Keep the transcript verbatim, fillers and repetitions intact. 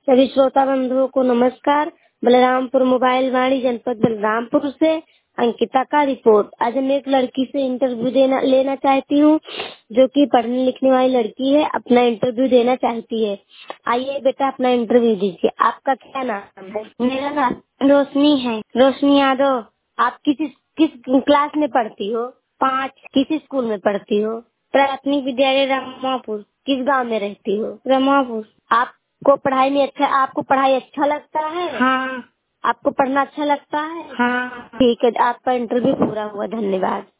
सभी श्रोता बंधुओं को नमस्कार। बलरामपुर मोबाइल वाणी जनपद बलरामपुर से अंकिता का रिपोर्ट। आज हम एक लड़की से इंटरव्यू देना लेना चाहती हूँ जो कि पढ़ने लिखने वाली लड़की है, अपना इंटरव्यू देना चाहती है। आइए बेटा अपना इंटरव्यू दीजिए। आपका क्या नाम है? मेरा नाम रोशनी है। रोशनी यादव। आप किस किस क्लास में पढ़ती हो? पाँच। किस स्कूल में पढ़ती हो? प्राथमिक विद्यालय रमापुर। किस गांव में रहती हो? रमापुर। आपको पढ़ाई में अच्छा आपको पढ़ाई अच्छा लगता है? हाँ। आपको पढ़ना अच्छा लगता है? हाँ। ठीक है, आपका इंटरव्यू पूरा हुआ। धन्यवाद।